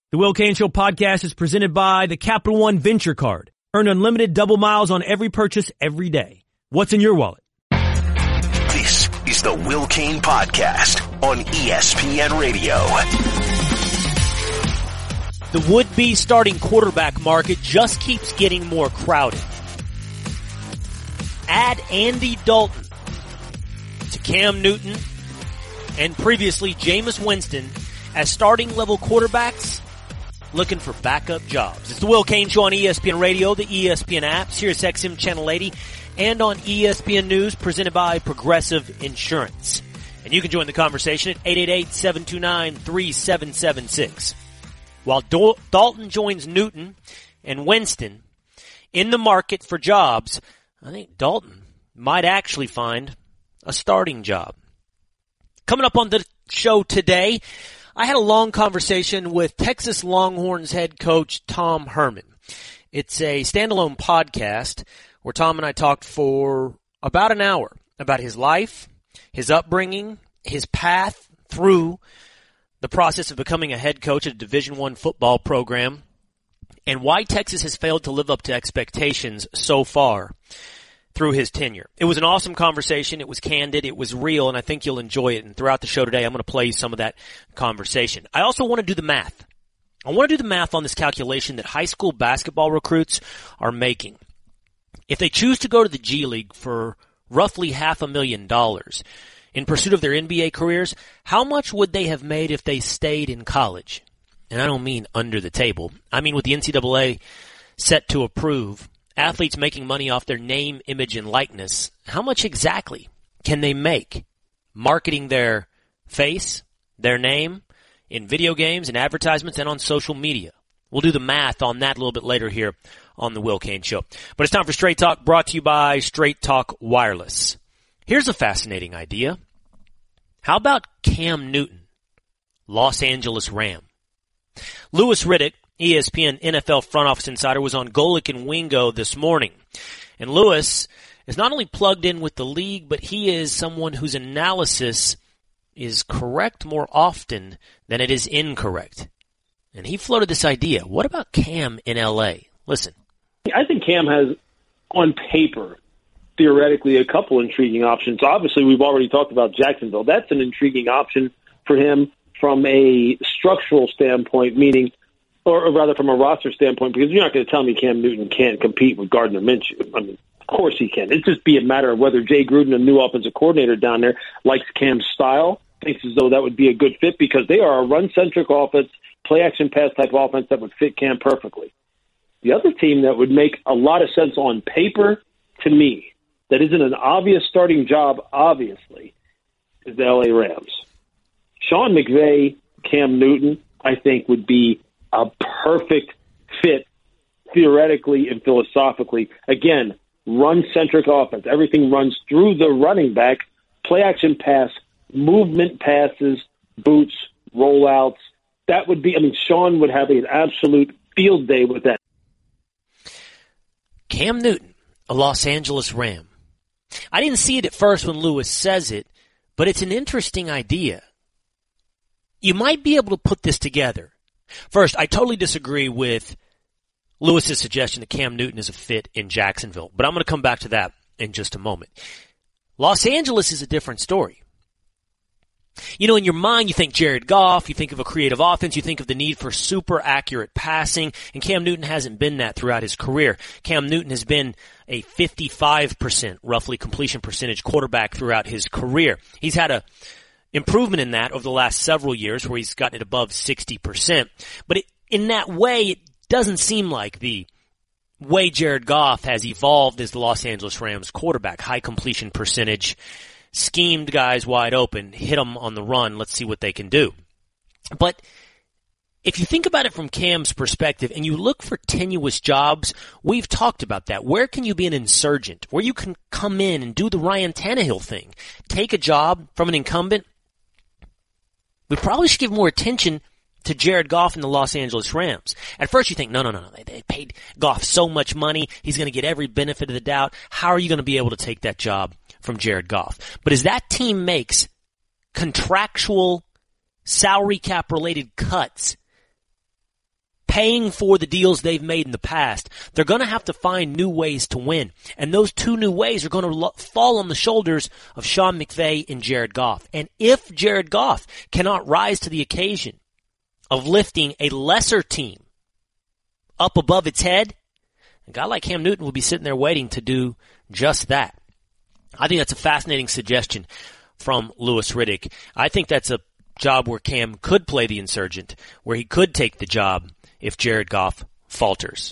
The Will Cain Show podcast is presented by the Capital One Venture Card. Earn unlimited double miles on every purchase every day. What's in your wallet? This is the Will Cain Podcast on ESPN Radio. The would-be starting quarterback market just keeps getting more crowded. Add Andy Dalton to Cam Newton and previously Jameis Winston as starting level quarterbacks looking for backup jobs. It's the Will Cain Show on ESPN Radio, the ESPN app, SiriusXM Channel 80, and on ESPN News presented by Progressive Insurance. And you can join the conversation at 888-729-3776. While Dalton joins Newton and Winston in the market for jobs, I think Dalton might actually find a starting job. Coming up on the show today, I had a long conversation with Texas Longhorns head coach Tom Herman. It's a standalone podcast where Tom and I talked for about an hour about his life, his upbringing, his path through the process of becoming a head coach at a Division I football program, and why Texas has failed to live up to expectations so far through his tenure. It was an awesome conversation. It was candid. It was real, and I think you'll enjoy it. And throughout the show today, I'm going to play you some of that conversation. I also want to do the math. I want to do the math on this calculation that high school basketball recruits are making. If they choose to go to the G League for roughly $500,000 in pursuit of their NBA careers, how much would they have made if they stayed in college? And I don't mean under the table. I mean with the NCAA set to approve athletes making money off their name, image, and likeness. How much exactly can they make marketing their face, their name, in video games and advertisements and on social media? We'll do the math on that a little bit later here on the Will Cain Show. But it's time for Straight Talk, brought to you by Straight Talk Wireless. Here's a fascinating idea. How about Cam Newton, Los Angeles Ram? Louis Riddick, ESPN NFL front office insider, was on Golic and Wingo this morning. And Louis is not only plugged in with the league, but he is someone whose analysis is correct more often than it is incorrect. And he floated this idea. What about Cam in L.A.? Listen. I think Cam has, on paper, theoretically, a couple intriguing options. Obviously, we've already talked about Jacksonville. That's an intriguing option for him from a structural standpoint, meaning, or rather from a roster standpoint, because you're not going to tell me Cam Newton can't compete with Gardner Minshew. I mean, of course he can. It'd just be a matter of whether Jay Gruden, a new offensive coordinator down there, likes Cam's style, thinks as though that would be a good fit, because they are a run-centric offense, play-action pass type offense that would fit Cam perfectly. The other team that would make a lot of sense on paper to me, that isn't an obvious starting job, obviously, is the L.A. Rams. Sean McVay, Cam Newton, I think would be a perfect fit theoretically and philosophically. Again, run-centric offense. Everything runs through the running back, play-action pass, movement passes, boots, rollouts. That would be, I mean, Sean would have an absolute field day with that. Cam Newton, a Los Angeles Ram. I didn't see it at first when Louis says it, but it's an interesting idea. You might be able to put this together. First, I totally disagree with Louis's suggestion that Cam Newton is a fit in Jacksonville, but I'm going to come back to that in just a moment. Los Angeles is a different story. You know, in your mind, you think Jared Goff, you think of a creative offense, you think of the need for super accurate passing, and Cam Newton hasn't been that throughout his career. Cam Newton has been a 55% roughly completion percentage quarterback throughout his career. He's had a improvement in that over the last several years where he's gotten it above 60%. But in that way, it doesn't seem like the way Jared Goff has evolved as the Los Angeles Rams quarterback. High completion percentage, schemed guys wide open, hit them on the run, let's see what they can do. But if you think about it from Cam's perspective and you look for tenuous jobs, we've talked about that. Where can you be an insurgent? Where you can come in and do the Ryan Tannehill thing. Take a job from an incumbent. We probably should give more attention to Jared Goff and the Los Angeles Rams. At first you think, no. They paid Goff so much money. He's going to get every benefit of the doubt. How are you going to be able to take that job from Jared Goff? But as that team makes contractual salary cap related cuts paying for the deals they've made in the past. They're going to have to find new ways to win. And those two new ways are going to fall on the shoulders of Sean McVay and Jared Goff. And if Jared Goff cannot rise to the occasion of lifting a lesser team up above its head, a guy like Cam Newton will be sitting there waiting to do just that. I think that's a fascinating suggestion from Louis Riddick. I think that's a job where Cam could play the insurgent, where he could take the job if Jared Goff falters.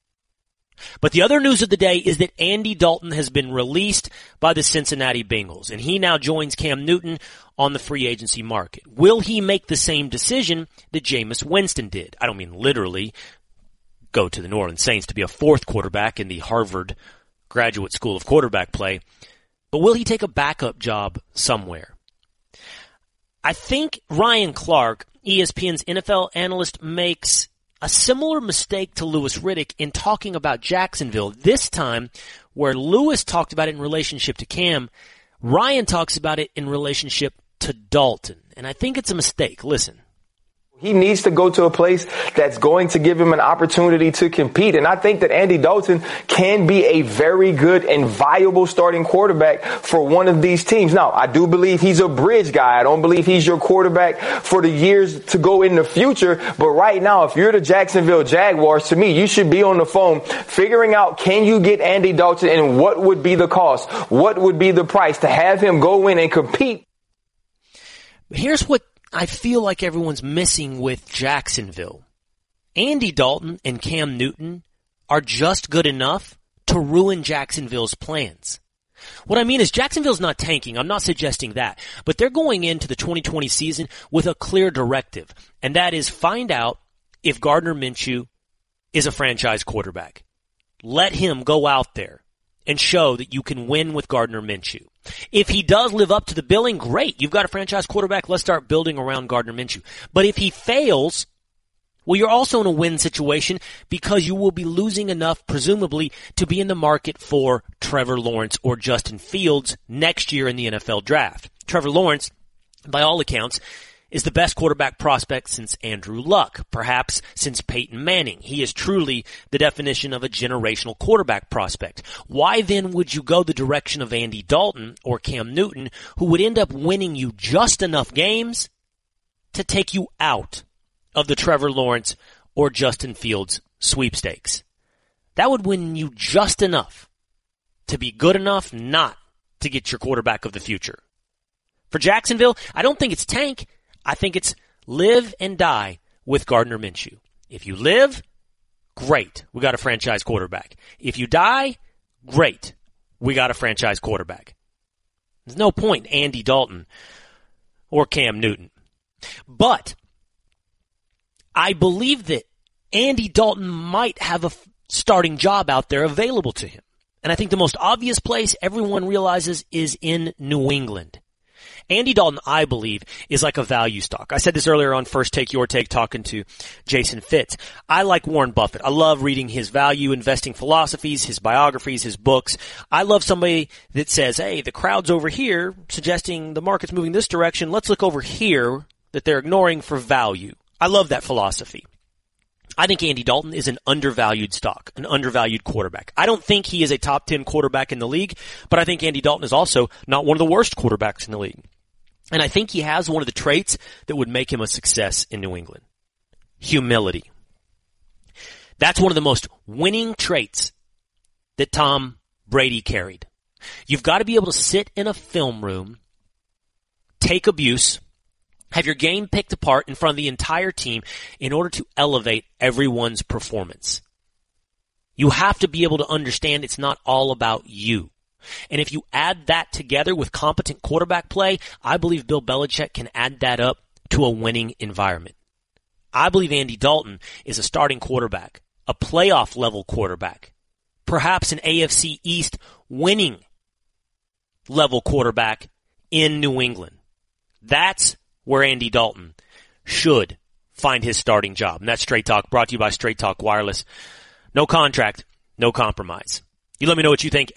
But the other news of the day is that Andy Dalton has been released by the Cincinnati Bengals, and he now joins Cam Newton on the free agency market. Will he make the same decision that Jameis Winston did? I don't mean literally go to the New Orleans Saints to be a fourth quarterback in the Harvard Graduate School of Quarterback Play, but will he take a backup job somewhere? I think Ryan Clark, ESPN's NFL analyst, makes a similar mistake to Louis Riddick in talking about Jacksonville. This time, where Louis talked about it in relationship to Cam, Ryan talks about it in relationship to Dalton. And I think it's a mistake. Listen. He needs to go to a place that's going to give him an opportunity to compete. And I think that Andy Dalton can be a very good and viable starting quarterback for one of these teams. Now, I do believe he's a bridge guy. I don't believe he's your quarterback for the years to go in the future. But right now, if you're the Jacksonville Jaguars, to me, you should be on the phone figuring out, can you get Andy Dalton and what would be the cost? What would be the price to have him go in and compete? Here's what I feel like everyone's missing with Jacksonville. Andy Dalton and Cam Newton are just good enough to ruin Jacksonville's plans. What I mean is Jacksonville's not tanking. I'm not suggesting that. But they're going into the 2020 season with a clear directive, and that is find out if Gardner Minshew is a franchise quarterback. Let him go out there and show that you can win with Gardner Minshew. If he does live up to the billing, great. You've got a franchise quarterback. Let's start building around Gardner Minshew. But if he fails, well, you're also in a win situation because you will be losing enough, presumably, to be in the market for Trevor Lawrence or Justin Fields next year in the NFL draft. Trevor Lawrence, by all accounts, is the best quarterback prospect since Andrew Luck, perhaps since Peyton Manning. He is truly the definition of a generational quarterback prospect. Why then would you go the direction of Andy Dalton or Cam Newton, who would end up winning you just enough games to take you out of the Trevor Lawrence or Justin Fields sweepstakes? That would win you just enough to be good enough not to get your quarterback of the future. For Jacksonville, I don't think it's tank. I think it's live and die with Gardner Minshew. If you live, great. We got a franchise quarterback. If you die, great. We got a franchise quarterback. There's no point in Andy Dalton or Cam Newton. But I believe that Andy Dalton might have a starting job out there available to him. And I think the most obvious place everyone realizes is in New England. Andy Dalton, I believe, is like a value stock. I said this earlier on First Take, Your Take, talking to Jason Fitz. I like Warren Buffett. I love reading his value investing philosophies, his biographies, his books. I love somebody that says, hey, the crowd's over here suggesting the market's moving this direction. Let's look over here that they're ignoring for value. I love that philosophy. I think Andy Dalton is an undervalued stock, an undervalued quarterback. I don't think he is a top 10 quarterback in the league, but I think Andy Dalton is also not one of the worst quarterbacks in the league. And I think he has one of the traits that would make him a success in New England. Humility. That's one of the most winning traits that Tom Brady carried. You've got to be able to sit in a film room, take abuse, have your game picked apart in front of the entire team in order to elevate everyone's performance. You have to be able to understand it's not all about you. And if you add that together with competent quarterback play, I believe Bill Belichick can add that up to a winning environment. I believe Andy Dalton is a starting quarterback, a playoff level quarterback, perhaps an AFC East winning level quarterback in New England. That's where Andy Dalton should find his starting job. And that's Straight Talk, brought to you by Straight Talk Wireless. No contract, no compromise. You let me know what you think,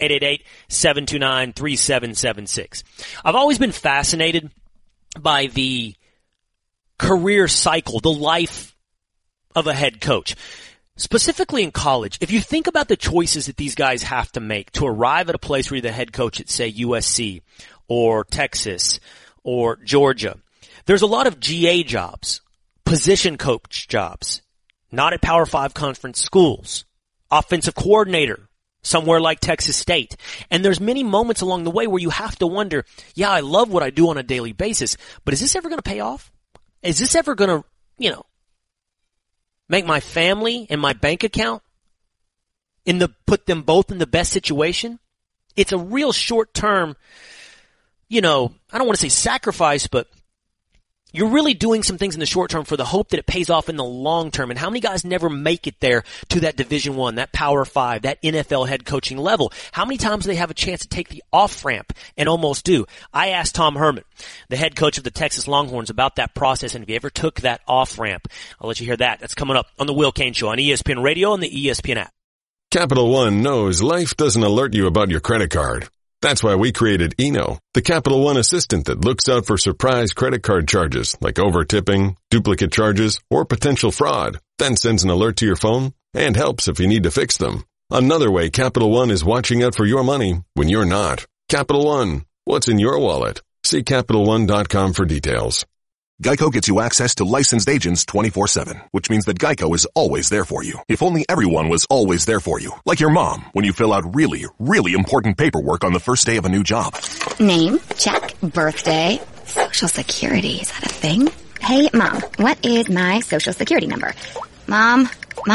888-729-3776. I've always been fascinated by the career cycle, the life of a head coach. Specifically in college, if you think about the choices that these guys have to make to arrive at a place where you're the head coach at, say, USC or Texas or Georgia, there's a lot of GA jobs, position coach jobs, not at Power 5 conference schools, offensive coordinator somewhere like Texas State. And there's many moments along the way where you have to wonder, yeah, I love what I do on a daily basis, but is this ever going to pay off? Is this ever going to, make my family and my bank account put them both in the best situation? It's a real short term, I don't want to say sacrifice, but you're really doing some things in the short term for the hope that it pays off in the long term. And how many guys never make it there to that Division I, that Power 5, that NFL head coaching level? How many times do they have a chance to take the off-ramp and almost do? I asked Tom Herman, the head coach of the Texas Longhorns, about that process, and if he ever took that off-ramp. I'll let you hear that. That's coming up on The Will Cain Show on ESPN Radio and the ESPN app. Capital One knows life doesn't alert you about your credit card. That's why we created Eno, the Capital One assistant that looks out for surprise credit card charges like over-tipping, duplicate charges, or potential fraud, then sends an alert to your phone and helps if you need to fix them. Another way Capital One is watching out for your money when you're not. Capital One, what's in your wallet? See CapitalOne.com for details. Geico gets you access to licensed agents 24/7, which means that Geico is always there for you. If only everyone was always there for you. Like your mom, when you fill out really, really important paperwork on the first day of a new job. Name, check. Birthday, Social Security, is that a thing? Hey, Mom, what is my Social Security number? Mom?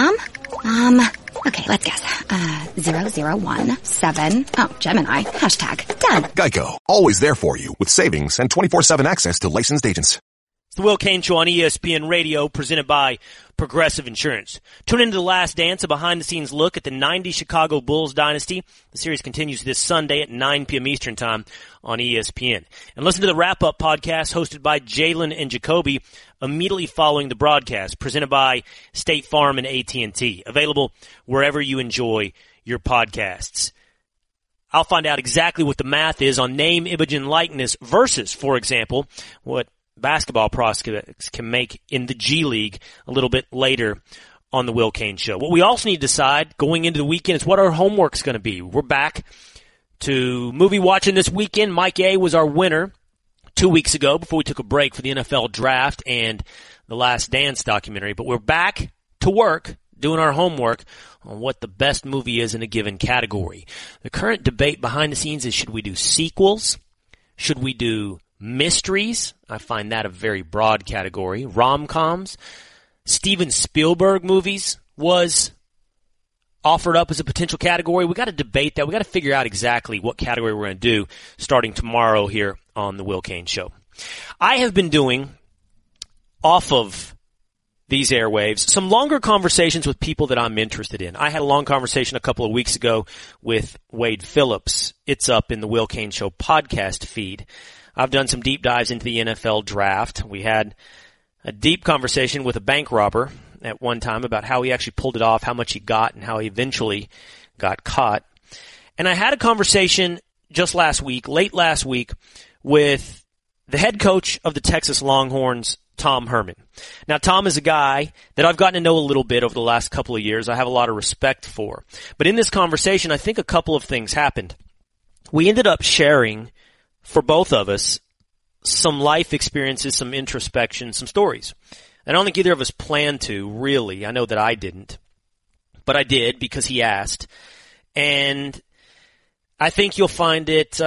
Okay, let's guess. 0017. Oh, Gemini. Hashtag done. Geico, always there for you with savings and 24/7 access to licensed agents. It's the Will Cain Show on ESPN Radio, presented by Progressive Insurance. Tune into The Last Dance, a behind-the-scenes look at the 90s Chicago Bulls dynasty. The series continues this Sunday at 9 p.m. Eastern Time on ESPN. And listen to the wrap-up podcast hosted by Jalen and Jacoby immediately following the broadcast, presented by State Farm and AT&T. Available wherever you enjoy your podcasts. I'll find out exactly what the math is on name, image, and likeness versus, for example, what basketball prospects can make in the G League a little bit later on the Will Cain Show. What we also need to decide going into the weekend is what our homework's going to be. We're back to movie watching this weekend. Mike A was our winner 2 weeks ago before we took a break for the NFL draft and the Last Dance documentary. But we're back to work doing our homework on what the best movie is in a given category. The current debate behind the scenes is, should we do sequels? Should we do mysteries? I find that a very broad category. Rom-coms. Steven Spielberg movies was offered up as a potential category. We got to debate that. We got to figure out exactly what category we're going to do starting tomorrow here on the Will Cain Show. I have been doing, off of these airwaves, some longer conversations with people that I'm interested in. I had a long conversation a couple of weeks ago with Wade Phillips. It's up in the Will Cain Show podcast feed. I've done some deep dives into the NFL draft. We had a deep conversation with a bank robber at one time about how he actually pulled it off, how much he got, and how he eventually got caught. And I had a conversation just last week, late last week, with the head coach of the Texas Longhorns, Tom Herman. Now, Tom is a guy that I've gotten to know a little bit over the last couple of years. I have a lot of respect for. But in this conversation, I think a couple of things happened. We ended up sharing, for both of us, some life experiences, some introspection, some stories. I don't think either of us planned to, really. I know that I didn't. But I did because he asked. And I think you'll find it,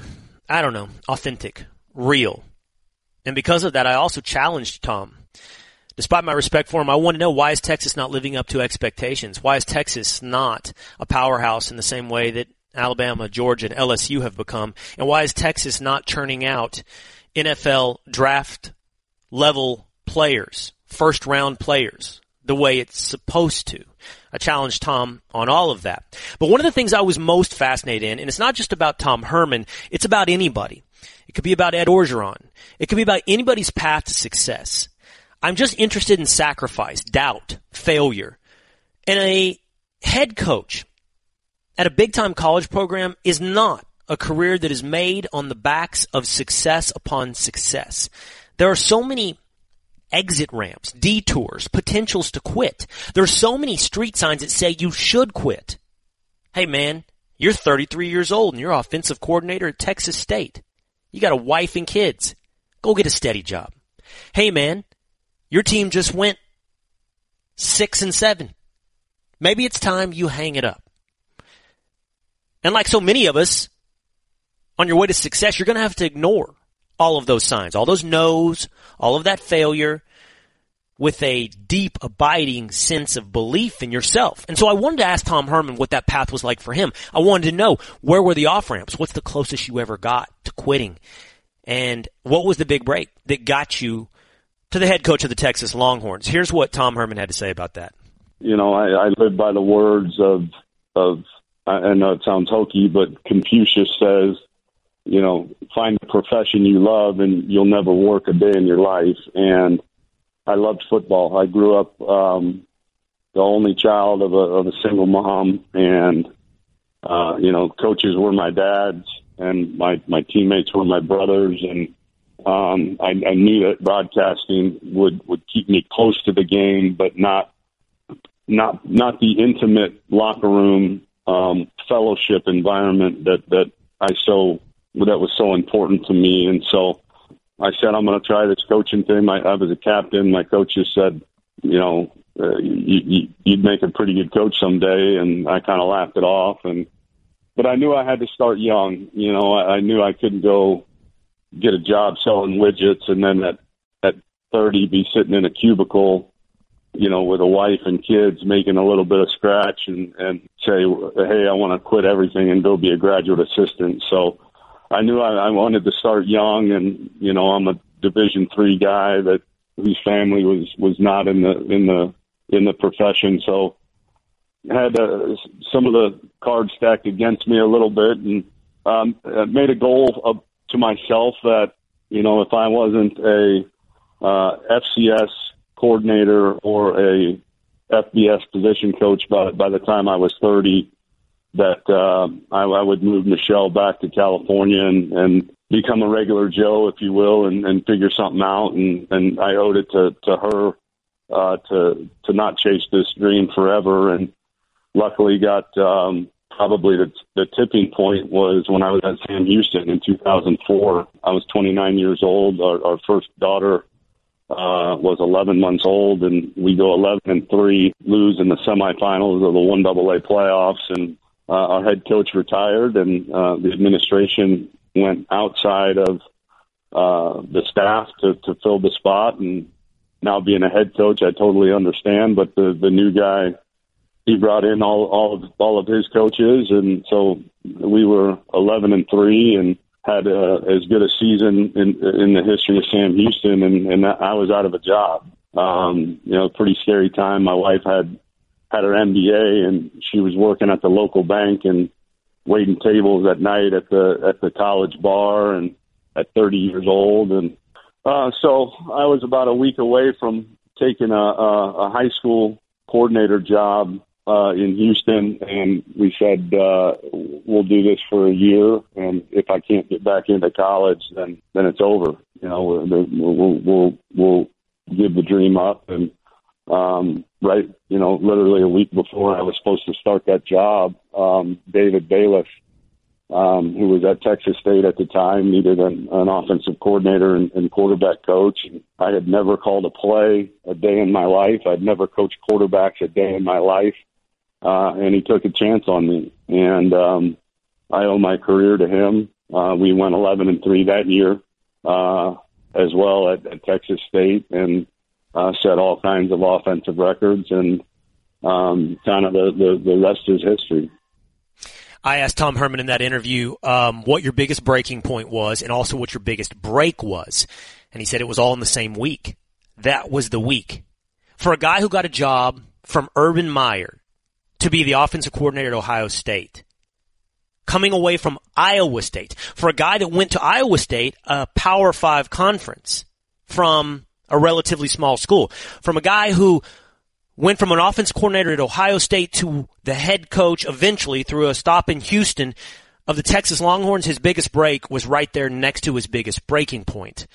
authentic, real. And because of that, I also challenged Tom. Despite my respect for him, I want to know, why is Texas not living up to expectations? Why is Texas not a powerhouse in the same way that Alabama, Georgia, and LSU have become? And why is Texas not churning out NFL draft level players, first round players, the way it's supposed to? I challenged Tom on all of that. But one of the things I was most fascinated in, and it's not just about Tom Herman, it's about anybody. It could be about Ed Orgeron. It could be about anybody's path to success. I'm just interested in sacrifice, doubt, failure. And a head coach at a big-time college program is not a career that is made on the backs of success upon success. There are so many exit ramps, detours, potentials to quit. There's so many street signs that say you should quit. Hey man, you're 33 years old and you're offensive coordinator at Texas State. You got a wife and kids. Go get a steady job. Hey man, your team just went 6-7. Maybe it's time you hang it up. And like so many of us, on your way to success, you're going to have to ignore all of those signs, all those no's, all of that failure, with a deep, abiding sense of belief in yourself. And so I wanted to ask Tom Herman what that path was like for him. I wanted to know, where were the off-ramps? What's the closest you ever got to quitting? And what was the big break that got you to the head coach of the Texas Longhorns? Here's what Tom Herman had to say about that. You know, I live by the words of I know it sounds hokey, but Confucius says, you know, find a profession you love and you'll never work a day in your life. And I loved football. I grew up the only child of a single mom, and you know, coaches were my dads, and my teammates were my brothers, and I knew that broadcasting would keep me close to the game, but not the intimate locker room fellowship environment that was so important to me. And so I said, I'm going to try this coaching thing. I was a captain. My coach just said, you know, you'd make a pretty good coach someday. And I kind of laughed it off. But I knew I had to start young. You know, I knew I couldn't go get a job selling widgets and then at 30 be sitting in a cubicle, you know, with a wife and kids making a little bit of scratch and say, hey, I want to quit everything and go be a graduate assistant. So I knew I wanted to start young, and, you know, I'm a Division III guy whose family was not in the profession. So I had some of the cards stacked against me a little bit, and I made a goal to myself that, you know, if I wasn't a FCS coordinator or a FBS position coach by the time I was 30, that I would move Michelle back to California and become a regular Joe, if you will, and figure something out. And I owed it to her to not chase this dream forever. And luckily got probably the tipping point was when I was at Sam Houston in 2004. I was 29 years old. Our first daughter was 11 months old, and we go 11-3, lose in the semifinals of the 1AA playoffs, and our head coach retired, and the administration went outside of the staff to fill the spot. And now being a head coach, I totally understand, but the new guy, he brought in all of his coaches, and so we were 11-3 and had as good a season in the history of Sam Houston, and I was out of a job. You know, pretty scary time. My wife had her MBA, and she was working at the local bank and waiting tables at night at the college bar, and at 30 years old. And so I was about a week away from taking a high school coordinator job in Houston, and we said, we'll do this for a year, and if I can't get back into college, then it's over. You know, we'll give the dream up. And right, you know, literally a week before I was supposed to start that job, David Bailiff, who was at Texas State at the time, needed an offensive coordinator and quarterback coach. And I had never called a play a day in my life. I'd never coached quarterbacks a day in my life. And he took a chance on me. And I owe my career to him. We went 11-3 that year as well at Texas State, and set all kinds of offensive records, and kind of the rest is history. I asked Tom Herman in that interview what your biggest breaking point was and also what your biggest break was. And he said it was all in the same week. That was the week. For a guy who got a job from Urban Meyer to be the offensive coordinator at Ohio State, coming away from Iowa State, for a guy that went to Iowa State, a Power 5 conference from a relatively small school, from a guy who went from an offense coordinator at Ohio State to the head coach eventually through a stop in Houston of the Texas Longhorns, his biggest break was right there next to his biggest breaking point.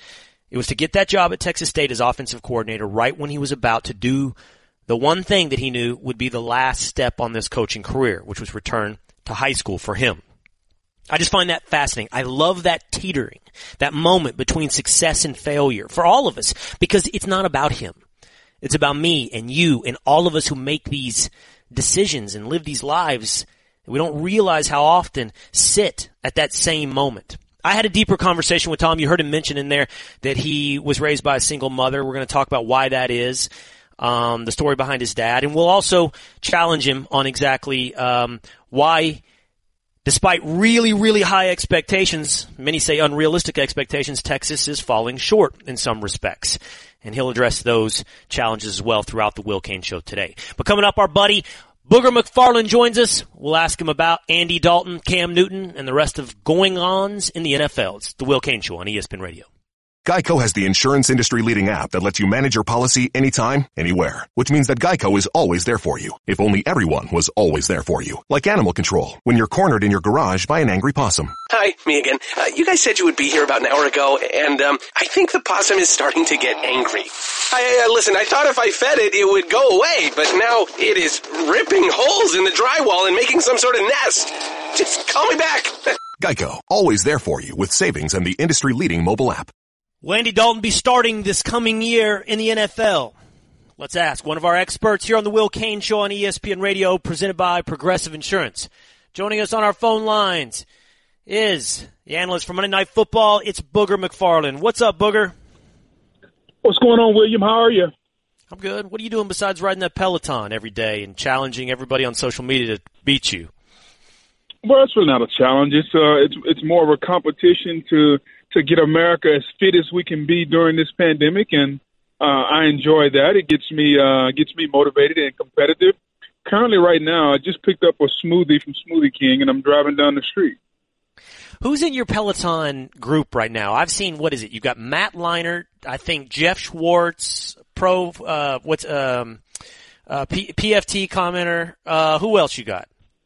It was to get that job at Texas State as offensive coordinator right when he was about to do the one thing that he knew would be the last step on this coaching career, which was return to high school for him. I just find that fascinating. I love that teetering, that moment between success and failure for all of us, because it's not about him. It's about me and you and all of us who make these decisions and live these lives. We don't realize how often sit at that same moment. I had a deeper conversation with Tom. You heard him mention in there that he was raised by a single mother. We're going to talk about why that is, the story behind his dad, and we'll also challenge him on exactly why, despite really, really high expectations, many say unrealistic expectations, Texas is falling short in some respects. And he'll address those challenges as well throughout the Will Cain Show today. But coming up, our buddy Booger McFarland joins us. We'll ask him about Andy Dalton, Cam Newton, and the rest of going-ons in the NFL. It's the Will Cain Show on ESPN Radio. Geico has the insurance industry-leading app that lets you manage your policy anytime, anywhere. Which means that Geico is always there for you. If only everyone was always there for you. Like animal control, when you're cornered in your garage by an angry possum. Hi, me again. You guys said you would be here about an hour ago, and I think the possum is starting to get angry. Listen, I thought if I fed it, it would go away, but now it is ripping holes in the drywall and making some sort of nest. Just call me back. Geico, always there for you with savings and the industry-leading mobile app. Will Andy Dalton be starting this coming year in the NFL? Let's ask one of our experts here on the Will Cain Show on ESPN Radio, presented by Progressive Insurance. Joining us on our phone lines is the analyst for Monday Night Football. It's Booger McFarland. What's up, Booger? What's going on, William? How are you? I'm good. What are you doing besides riding that Peloton every day and challenging everybody on social media to beat you? Well, it's really not a challenge. It's more of a competition to get America as fit as we can be during this pandemic, and I enjoy that. It gets me motivated and competitive. Currently, right now, I just picked up a smoothie from Smoothie King, and I'm driving down the street. Who's in your Peloton group right now? I've seen, what is it? You've got Matt Leinart, I think Jeff Schwartz, PFT commenter. Who else you got?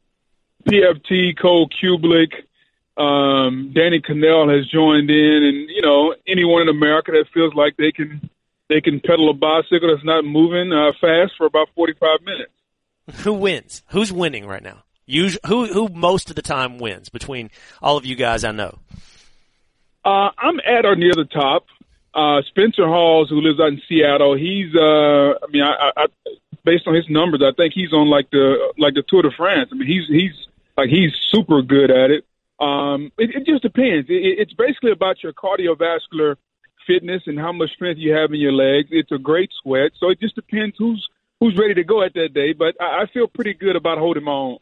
PFT, Cole Kubelik, Danny Cannell has joined in, and anyone in America that feels like they can pedal a bicycle that's not moving fast for about 45 minutes. Who wins? Who's winning right now? Who most of the time wins between all of you guys I know? I'm at or near the top. Spencer Halls, who lives out in Seattle, he's I based on his numbers, I think he's on like the Tour de France. I mean, he's super good at it. It just depends. It's basically about your cardiovascular fitness and how much strength you have in your legs. It's a great sweat, so it just depends who's ready to go at that day. But I feel pretty good about holding my own.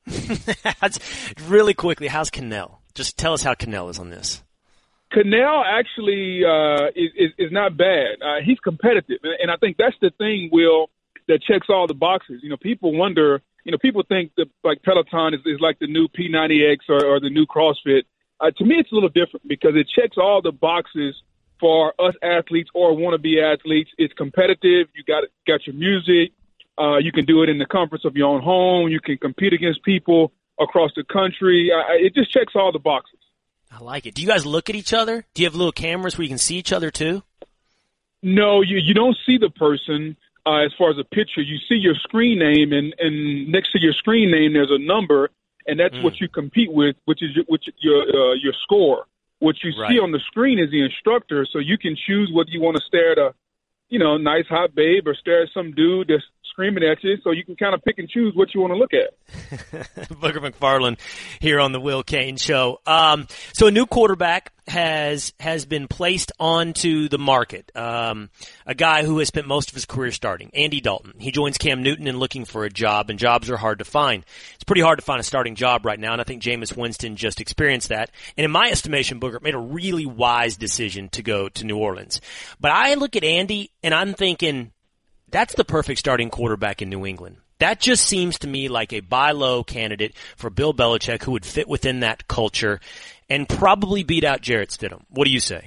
Really quickly, how's Cannell? Just tell us how Cannell is on this. Cannell actually is not bad. He's competitive, and I think that's the thing, Will, that checks all the boxes. People wonder. People think that like Peloton is like the new P90X or the new CrossFit. To me, it's a little different because it checks all the boxes for us athletes or wannabe athletes. It's competitive. You got your music. You can do it in the comforts of your own home. You can compete against people across the country. It just checks all the boxes. I like it. Do you guys look at each other? Do you have little cameras where you can see each other too? No, you don't see the person. As far as a picture, you see your screen name, and next to your screen name, there's a number, and that's what you compete with, which is your score. What you see on the screen is the instructor, so you can choose whether you want to stare at a, nice hot babe or stare at some dude that's screaming at you, so you can kind of pick and choose what you want to look at. Booger McFarland here on the Will Cain Show. So a new quarterback has been placed onto the market. A guy who has spent most of his career starting, Andy Dalton. He joins Cam Newton in looking for a job, and jobs are hard to find. It's pretty hard to find a starting job right now, and I think Jameis Winston just experienced that. And in my estimation, Booger made a really wise decision to go to New Orleans. But I look at Andy, and I'm thinking, that's the perfect starting quarterback in New England. That just seems to me like a buy low candidate for Bill Belichick who would fit within that culture and probably beat out Jarrett Stidham. What do you say?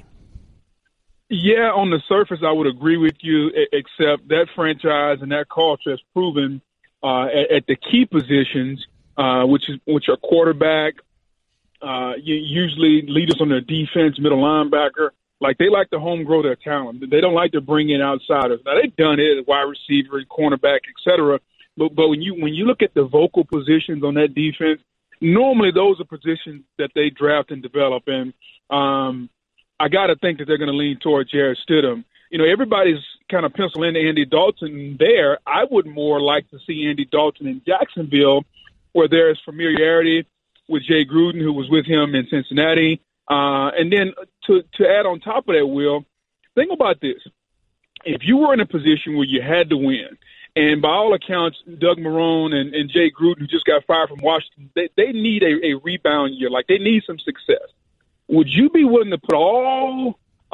Yeah, on the surface, I would agree with you, except that franchise and that culture has proven at the key positions, which are quarterback, usually leaders on their defense, middle linebacker, Like, they like to home grow their talent. They don't like to bring in outsiders. Now, they've done it as wide receiver, cornerback, et cetera. But when you look at the vocal positions on that defense, normally those are positions that they draft and develop. And I got to think that they're going to lean toward Jarrett Stidham. You know, everybody's kind of penciling Andy Dalton there. I would more like to see Andy Dalton in Jacksonville, where there's familiarity with Jay Gruden, who was with him in Cincinnati. And then to add on top of that, Will, think about this. If you were in a position where you had to win, and by all accounts, Doug Marrone and Jay Gruden, who just got fired from Washington, they need a rebound year. Like, they need some success. Would you be willing to put all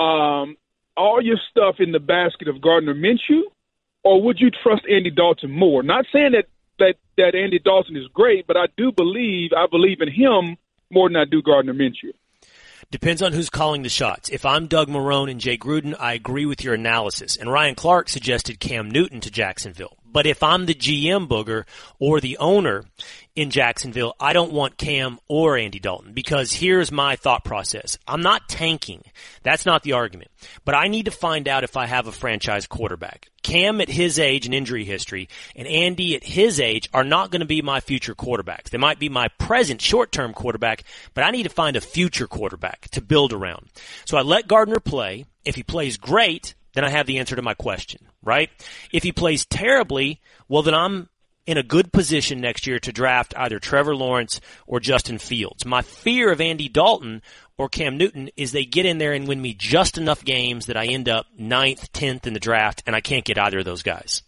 your stuff in the basket of Gardner Minshew, or would you trust Andy Dalton more? Not saying that Andy Dalton is great, but I believe in him more than I do Gardner Minshew. Depends on who's calling the shots. If I'm Doug Marrone and Jay Gruden, I agree with your analysis. And Ryan Clark suggested Cam Newton to Jacksonville. But if I'm the GM, Booger, or the owner in Jacksonville, I don't want Cam or Andy Dalton, because here's my thought process. I'm not tanking. That's not the argument. But I need to find out if I have a franchise quarterback. Cam at his age and injury history, and Andy at his age are not going to be my future quarterbacks. They might be my present short-term quarterback, but I need to find a future quarterback to build around. So I let Gardner play. If he plays great, then I have the answer to my question, right? If he plays terribly, well, then I'm in a good position next year to draft either Trevor Lawrence or Justin Fields. My fear of Andy Dalton or Cam Newton is they get in there and win me just enough games that I end up 9th, 10th in the draft, and I can't get either of those guys.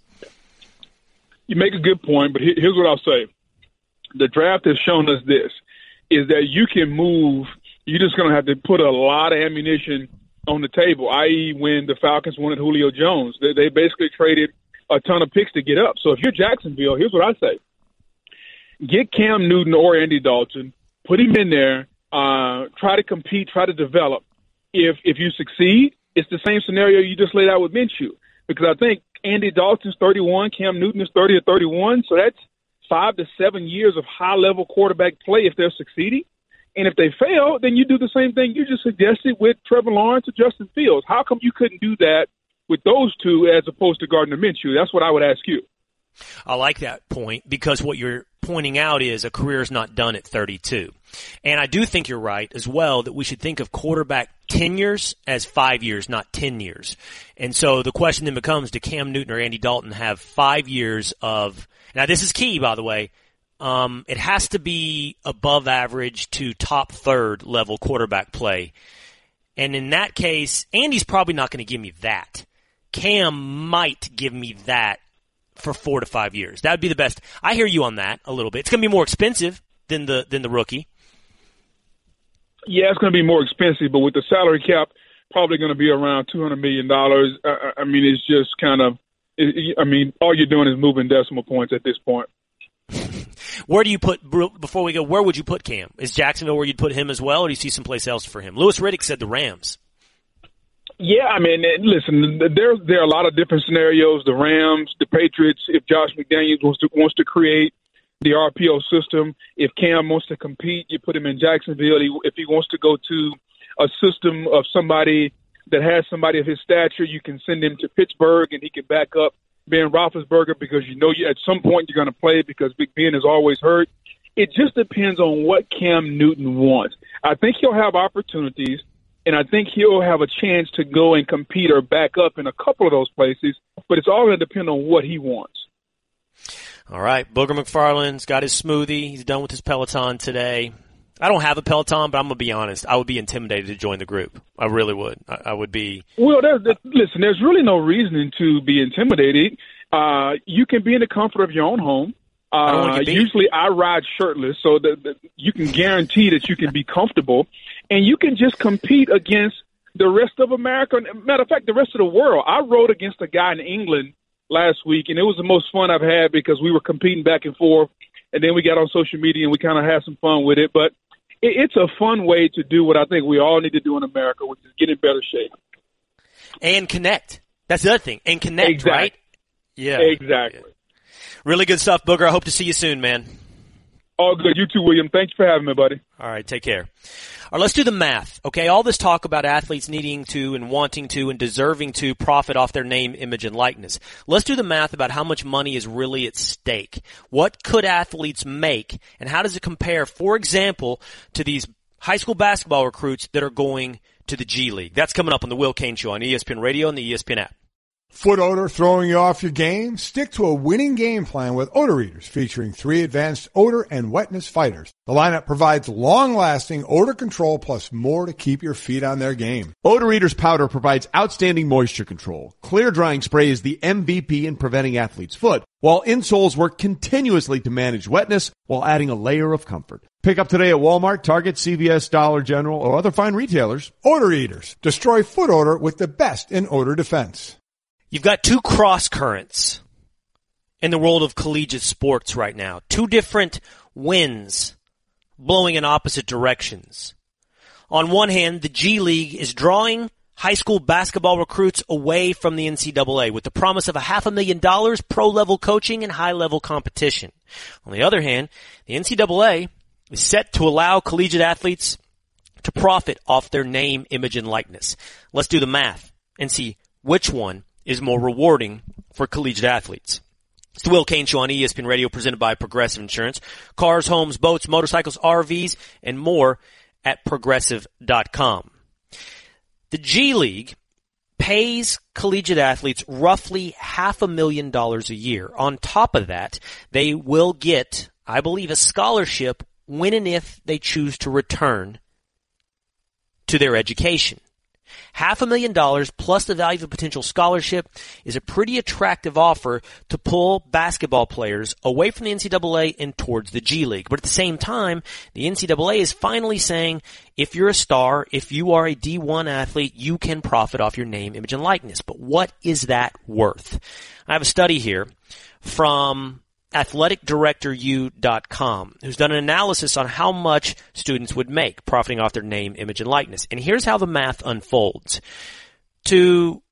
You make a good point, but here's what I'll say. The draft has shown us this, is that you can move. You're just going to have to put a lot of ammunition on the table, i.e. when the Falcons wanted Julio Jones. They basically traded a ton of picks to get up. So if you're Jacksonville, here's what I say. Get Cam Newton or Andy Dalton, put him in there, try to compete, try to develop. If you succeed, it's the same scenario you just laid out with Minshew. Because I think Andy Dalton's 31, Cam Newton is 30 or 31, so that's 5 to 7 years of high-level quarterback play if they're succeeding. And if they fail, then you do the same thing you just suggested with Trevor Lawrence or Justin Fields. How come you couldn't do that with those two as opposed to Gardner Minshew? That's what I would ask you. I like that point, because what you're pointing out is a career is not done at 32. And I do think you're right as well that we should think of quarterback tenures as 5 years, not 10 years. And so the question then becomes, do Cam Newton or Andy Dalton have 5 years of – now this is key, by the way. It has to be above average to top third level quarterback play. And in that case, Andy's probably not going to give me that. Cam might give me that for 4 to 5 years. That would be the best. I hear you on that a little bit. It's going to be more expensive than the rookie. Yeah, it's going to be more expensive, but with the salary cap probably going to be around $200 million. I mean, it's just kind of, all you're doing is moving decimal points at this point. Where do you put, before we go, where would you put Cam? Is Jacksonville where you'd put him as well, or do you see someplace else for him? Louis Riddick said the Rams. Yeah, I mean, listen, there are a lot of different scenarios. The Rams, the Patriots, if Josh McDaniels wants to create the RPO system. If Cam wants to compete, you put him in Jacksonville. If he wants to go to a system of somebody that has somebody of his stature, you can send him to Pittsburgh and he can back up Ben Roethlisberger, because at some point you're going to play because Big Ben is always hurt. It just depends on what Cam Newton wants. I think he'll have opportunities, and I think he'll have a chance to go and compete or back up in a couple of those places, but it's all going to depend on what he wants. All right, Booger McFarland's got his smoothie. He's done with his Peloton today. I don't have a Peloton, but I'm going to be honest. I would be intimidated to join the group. I really would. I would be. Well, listen, there's really no reason to be intimidated. You can be in the comfort of your own home. Usually I ride shirtless, so that you can guarantee that you can be comfortable. And you can just compete against the rest of America. Matter of fact, the rest of the world. I rode against a guy in England last week, and it was the most fun I've had because we were competing back and forth. And then we got on social media and we kind of had some fun with it. But it's a fun way to do what I think we all need to do in America, which is get in better shape. And connect. That's the other thing. And connect, exactly. Right? Yeah. Exactly. Yeah. Really good stuff, Booger. I hope to see you soon, man. All good. You too, William. Thanks for having me, buddy. All right. Take care. right, let's do the math. Okay, all this talk about athletes needing to and wanting to and deserving to profit off their name, image, and likeness. Let's do the math about how much money is really at stake. What could athletes make, and how does it compare, for example, to these high school basketball recruits that are going to the G League? That's coming up on the Will Cain Show on ESPN Radio and the ESPN app. Foot odor throwing you off your game? Stick to a winning game plan with Odor Eaters, featuring 3 advanced odor and wetness fighters. The lineup provides long-lasting odor control plus more to keep your feet on their game. Odor Eaters powder provides outstanding moisture control. Clear drying spray is the MVP in preventing athlete's foot, while insoles work continuously to manage wetness while adding a layer of comfort. Pick up today at Walmart, Target, CVS, Dollar General, or other fine retailers. Odor Eaters. Destroy foot odor with the best in odor defense. You've got 2 cross currents in the world of collegiate sports right now. 2 different winds blowing in opposite directions. On one hand, the G League is drawing high school basketball recruits away from the NCAA with the promise of $500,000 pro-level coaching and high-level competition. On the other hand, the NCAA is set to allow collegiate athletes to profit off their name, image, and likeness. Let's do the math and see which one is more rewarding for collegiate athletes. It's the Will Cain Show on ESPN Radio, presented by Progressive Insurance. Cars, homes, boats, motorcycles, RVs, and more at Progressive.com. The G League pays collegiate athletes roughly $500,000 a year. On top of that, they will get, I believe, a scholarship when and if they choose to return to their education. $500,000 plus the value of a potential scholarship is a pretty attractive offer to pull basketball players away from the NCAA and towards the G League. But at the same time, the NCAA is finally saying, if you're a star, if you are a D1 athlete, you can profit off your name, image, and likeness. But what is that worth? I have a study here from athleticdirectoru.com, who's done an analysis on how much students would make profiting off their name, image, and likeness. And here's how the math unfolds. To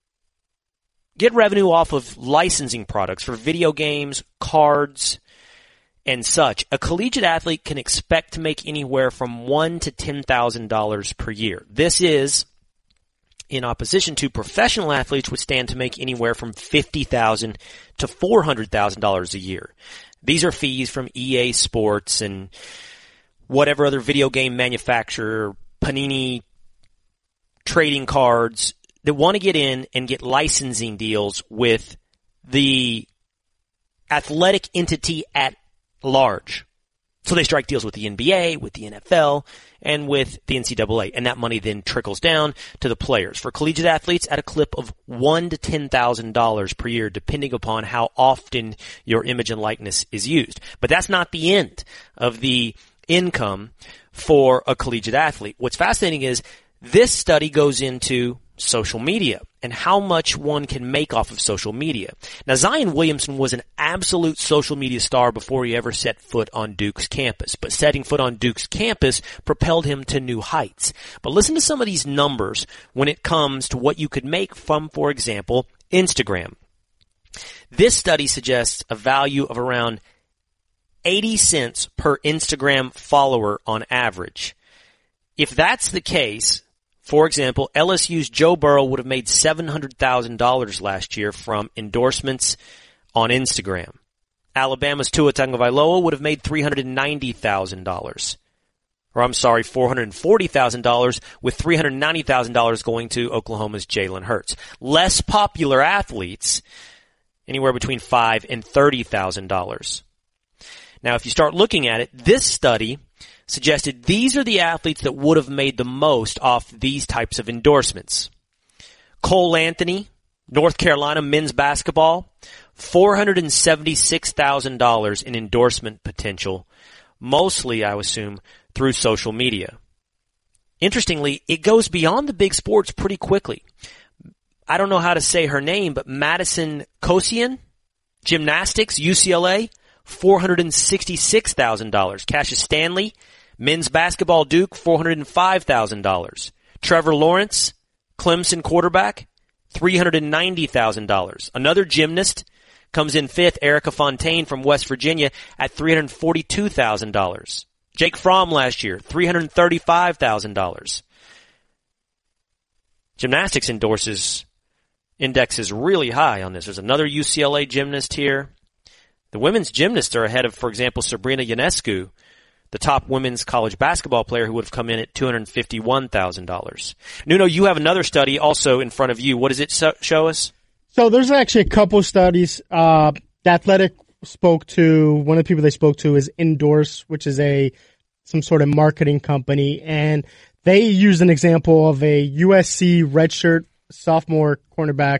get revenue off of licensing products for video games, cards, and such, a collegiate athlete can expect to make anywhere from $1,000 to $10,000 per year. This is in opposition to professional athletes, would stand to make anywhere from $50,000 to $400,000 a year. These are fees from EA Sports and whatever other video game manufacturer, Panini trading cards, that want to get in and get licensing deals with the athletic entity at large. So they strike deals with the NBA, with the NFL, and with the NCAA, and that money then trickles down to the players. For collegiate athletes, at a clip of $1,000 to $10,000 per year, depending upon how often your image and likeness is used. But that's not the end of the income for a collegiate athlete. What's fascinating is this study goes into social media and how much one can make off of social media. Now, Zion Williamson was an absolute social media star before he ever set foot on Duke's campus, but setting foot on Duke's campus propelled him to new heights. But listen to some of these numbers when it comes to what you could make from, for example, Instagram. This study suggests a value of around 80 cents per Instagram follower on average. If that's the case, for example, LSU's Joe Burrow would have made $700,000 last year from endorsements on Instagram. Alabama's Tua Tagovailoa would have made $390,000. Or I'm sorry, $440,000, with $390,000 going to Oklahoma's Jalen Hurts. Less popular athletes, anywhere between $5,000 and $30,000. Now, if you start looking at it, this study suggested these are the athletes that would have made the most off these types of endorsements. Cole Anthony, North Carolina men's basketball, $476,000 in endorsement potential, mostly, I assume, through social media. Interestingly, it goes beyond the big sports pretty quickly. I don't know how to say her name, but Madison Kosian, gymnastics, UCLA, $466,000. Cassius Stanley, men's basketball, Duke, $405,000. Trevor Lawrence, Clemson quarterback, $390,000. Another gymnast comes in fifth, Erica Fontaine from West Virginia, at $342,000. Jake Fromm last year, $335,000. Gymnastics index is really high on this. There's another UCLA gymnast here. The women's gymnasts are ahead of, for example, Sabrina Ionescu, the top women's college basketball player, who would have come in at $251,000. Nuno, you have another study also in front of you. What does it show us? So there's actually a couple studies. The Athletic spoke to, one of the people they spoke to is Endorse, which is some sort of marketing company, and they used an example of a USC redshirt sophomore cornerback,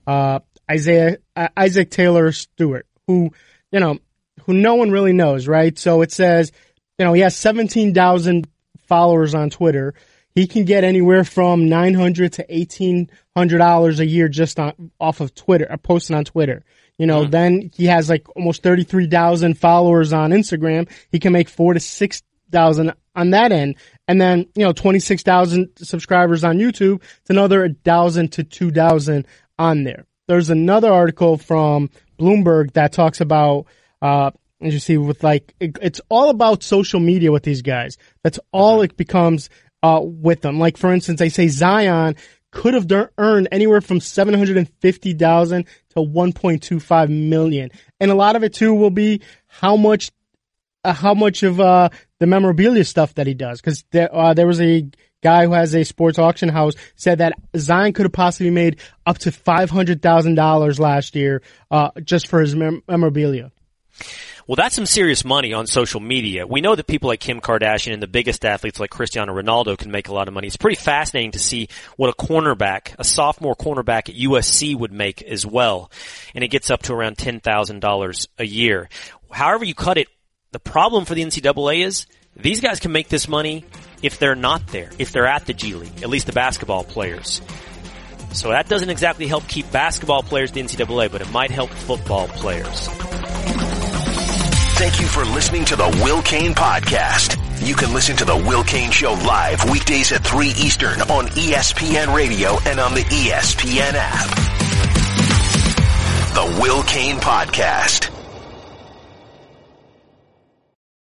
Isaac Taylor Stewart, who no one really knows, right? So it says, he has 17,000 followers on Twitter. He can get anywhere from $900 to $1,800 a year just off of Twitter, posting on Twitter. Then he has like almost 33,000 followers on Instagram. He can make $4,000 to $6,000 on that end. And then, 26,000 subscribers on YouTube. It's another 1,000 to 2,000 on there. There's another article from Bloomberg that talks about, as you see, with it's all about social media with these guys. That's all it becomes with them. Like, for instance, they say Zion could have earned anywhere from $750,000 to $1.25 million. And a lot of it, too, will be how much of the memorabilia stuff that he does. Because there was a guy who has a sports auction house said that Zion could have possibly made up to $500,000 last year just for his memorabilia. Well, that's some serious money on social media. We know that people like Kim Kardashian and the biggest athletes like Cristiano Ronaldo can make a lot of money. It's pretty fascinating to see what a sophomore cornerback at USC would make as well. And it gets up to around $10,000 a year. However you cut it, the problem for the NCAA is these guys can make this money if they're not there, if they're at the G League, at least the basketball players. So that doesn't exactly help keep basketball players in the NCAA, but it might help football players. Thank you for listening to the Will Cain Podcast. You can listen to the Will Cain Show live weekdays at 3 Eastern on ESPN Radio and on the ESPN app. The Will Cain Podcast.